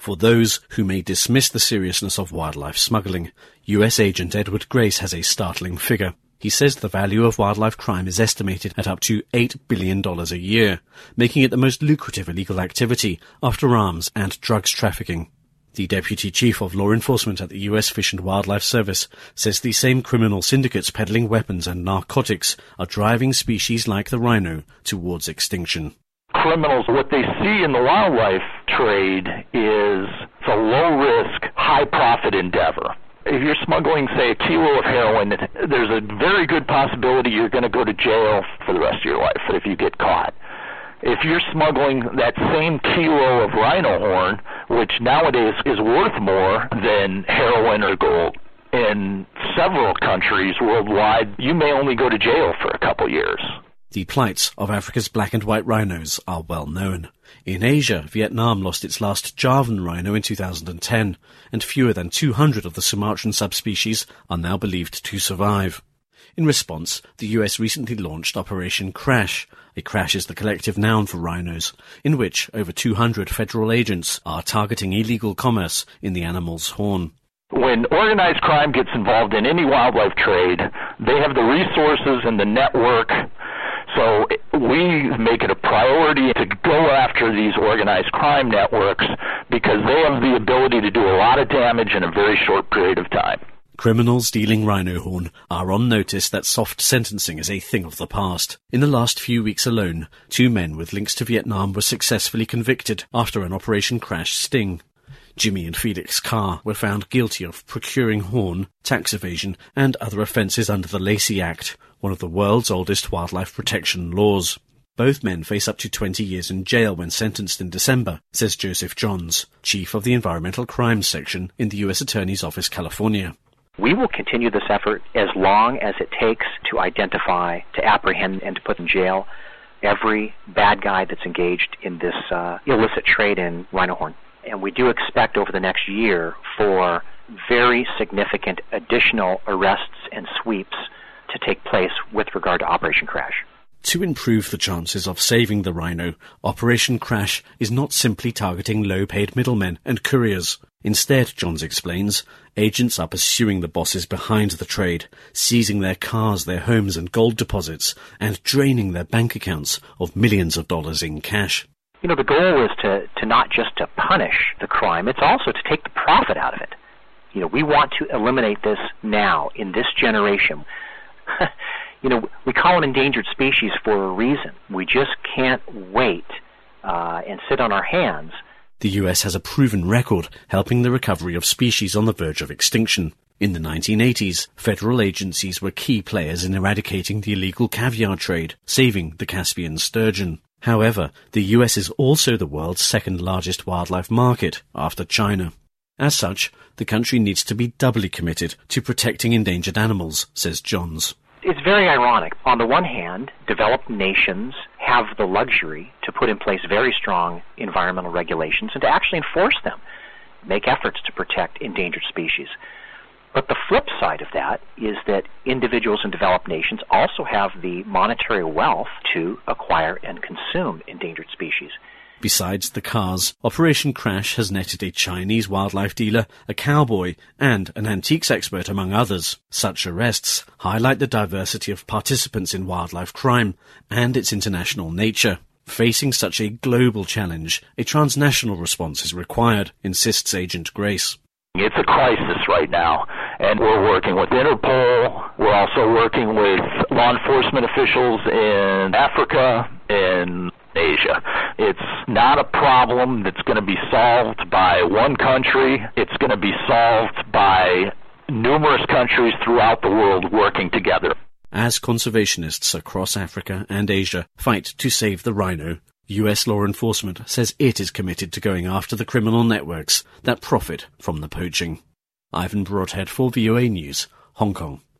For those who may dismiss the seriousness of wildlife smuggling, US agent Edward Grace has a startling figure. He says the value of wildlife crime is estimated at up to $8 billion a year, making it the most lucrative illegal activity after arms and drugs trafficking. The Deputy Chief of Law Enforcement at the US Fish and Wildlife Service says the same criminal syndicates peddling weapons and narcotics are driving species like the rhino towards extinction. Criminals, what they see in the wildlife trade is it's a low-risk, high-profit endeavor. If you're smuggling, say, a kilo of heroin, there's a very good possibility you're going to go to jail for the rest of your life if you get caught. If you're smuggling that same kilo of rhino horn, which nowadays is worth more than heroin or gold, in several countries worldwide, you may only go to jail for a couple years. The plights of Africa's black and white rhinos are well known. In Asia, Vietnam lost its last Javan rhino in 2010, and fewer than 200 of the Sumatran subspecies are now believed to survive. In response, the US recently launched Operation Crash. A crash is the collective noun for rhinos, in which over 200 federal agents are targeting illegal commerce in the animal's horn. When organized crime gets involved in any wildlife trade, they have the resources and the network. So we make it a priority to go after these organized crime networks because they have the ability to do a lot of damage in a very short period of time. Criminals dealing rhino horn are on notice that soft sentencing is a thing of the past. In the last few weeks alone, 2 men with links to Vietnam were successfully convicted after an Operation Crash sting. Jimmy and Felix Carr were found guilty of procuring horn, tax evasion, and other offences under the Lacey Act, one of the world's oldest wildlife protection laws. Both men face up to 20 years in jail when sentenced in December, says Joseph Johns, chief of the Environmental Crimes Section in the U.S. Attorney's Office, California. We will continue this effort as long as it takes to identify, to apprehend, and to put in jail every bad guy that's engaged in this illicit trade in rhino horn. And we do expect over the next year for very significant additional arrests and sweeps to take place with regard to Operation Crash. To improve the chances of saving the rhino, Operation Crash is not simply targeting low-paid middlemen and couriers. Instead, Johns explains, agents are pursuing the bosses behind the trade, seizing their cars, their homes and gold deposits, and draining their bank accounts of millions of dollars in cash. You know, the goal is to not just to punish the crime, it's also to take the profit out of it. You know, we want to eliminate this now, in this generation. You know, we call them endangered species for a reason. We just can't wait and sit on our hands. The US has a proven record helping the recovery of species on the verge of extinction. In the 1980s, federal agencies were key players in eradicating the illegal caviar trade, saving the Caspian sturgeon. However, the US is also the world's second largest wildlife market after China. As such, the country needs to be doubly committed to protecting endangered animals, says Johns. It's very ironic. On the one hand, developed nations have the luxury to put in place very strong environmental regulations and to actually enforce them, make efforts to protect endangered species. But the flip side of that is that individuals in developed nations also have the monetary wealth to acquire and consume endangered species. Besides the cars, Operation Crash has netted a Chinese wildlife dealer, a cowboy, and an antiques expert, among others. Such arrests highlight the diversity of participants in wildlife crime and its international nature. Facing such a global challenge, a transnational response is required, insists Agent Grace. It's a crisis right now, and we're working with Interpol. We're also working with law enforcement officials in Africa, in Asia. It's not a problem that's going to be solved by one country. It's going to be solved by numerous countries throughout the world working together. As conservationists across Africa and Asia fight to save the rhino, US law enforcement says it is committed to going after the criminal networks that profit from the poaching. Ivan Broadhead for VOA News, Hong Kong.